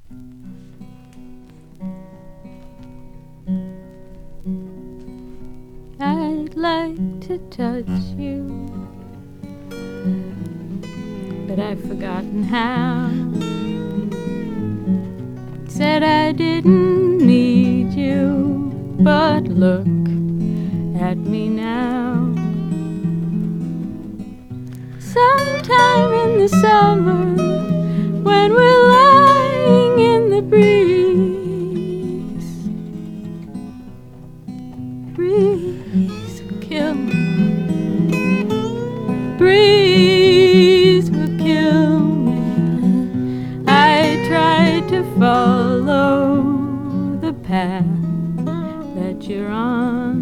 I'd like to touch you, but I've forgotten how. Said I didn't need you, but look at me now. Sometime in the summer, when we're lying in the breeze will kill me. Breeze will kill me. I tried to follow the path that you're on.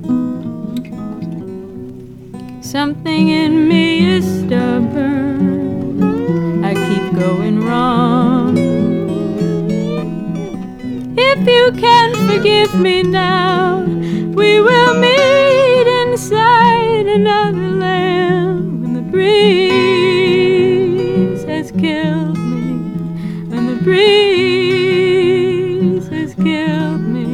Something in me is stubborn. I keep going wrong. If you can forgive me now, we will meet inside another land. When the breeze has killed me, when the breeze has killed me.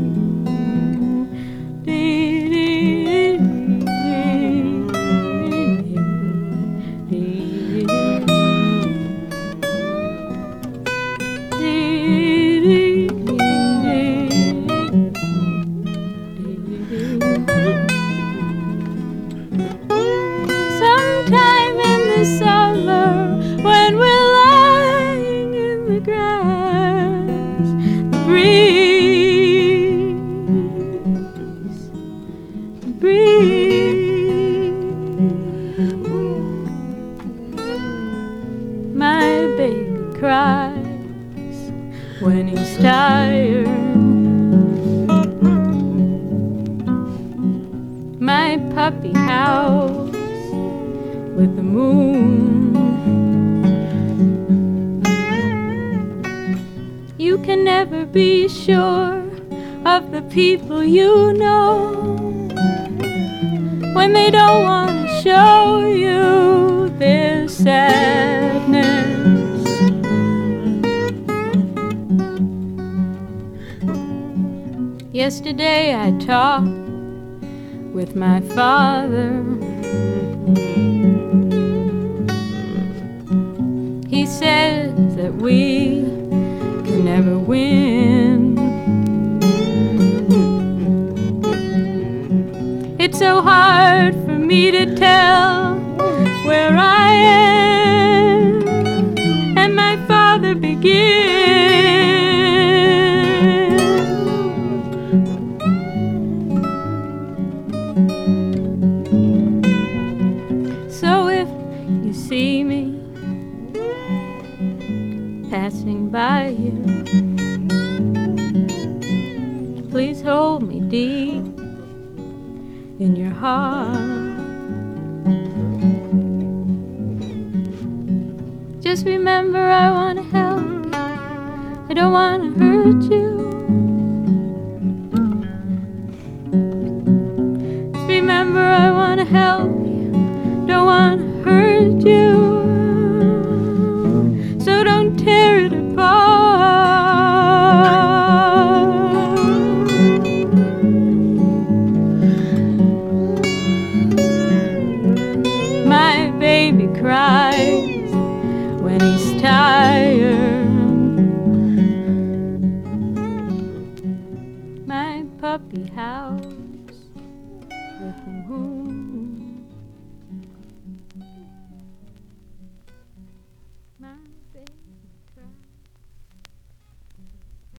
Sometime in the summer, when we're lying in the grass, the breeze. My baby cries when he's tired. My puppy howls with the moon. You can never be sure of the people you know when they don't want to show you their sadness. Yesterday I talked with my father. He says that we can never win. It's so hard for me to tell where I am and my father begins. So if you see me passing by you, please hold me deep in your heart. Just remember, I want to help you. I don't want to hurt you. Just remember, I want to help you. Don't want to hurt you. So don't tear it apart. My baby cries when he's tired. My puppy howls with the moon.